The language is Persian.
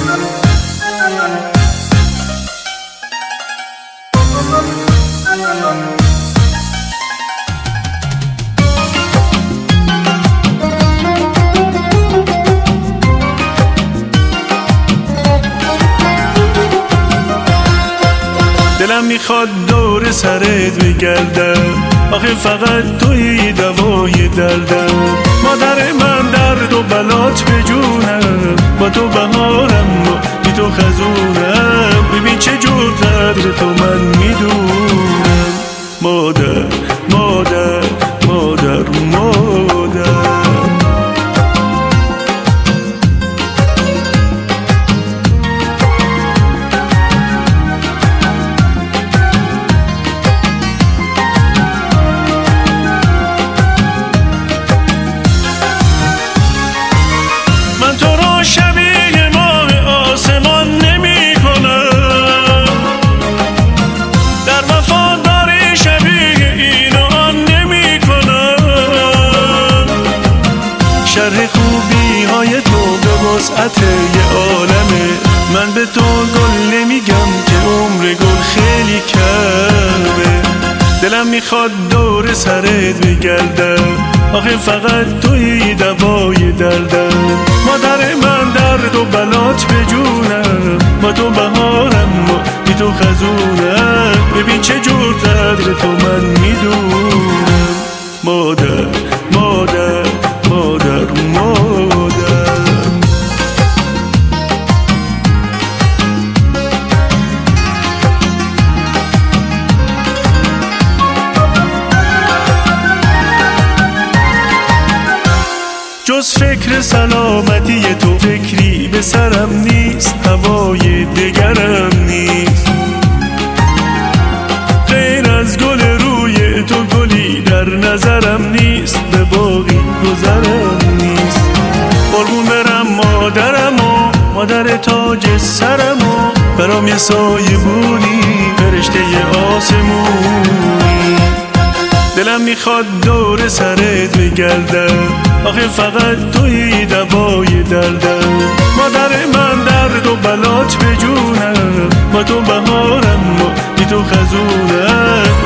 دلم میخواد دور سرت بگردم، آخه فقط توی دوای دردم. مادر من درد و بلات به جونم، با تو بهارم و بی تو خزونم. ببین چه جور قدر تو من میدونم. مادر مادر مادر مادر. شبیه ماه آسمان نمی کنم، در وفاداری شبیه این و آن نمی کنم. شرح خوبی های تو به وسعت یه عالمه، من به تو گل نمیگم که عمر گل خیلی کمه. دلم میخواد دور سرت بگردم، آخه فقط توی دوای دردم. مادر من درد و بلات به جونم، با تو بهارم و بی تو خزونم. ببین چه جور قدر تو من میدونم. مادر مادر مادر مادر. جز فکر سلامتی تو فکری به سرم نیست، هوای دگرم نیست. غیر از گل روی تو گلی در نظرم نیست، به باقی گذرم نیست. قربون برم مادرم و مادر تاج سرم و برام یه سایه بودی، فرشته آسمونی. دلم میخواد دور سرت بگردم، آخه فقط توی دوای دردم. مادر من درد و بلات به جونم، با تو بهارم و بی تو خزونم.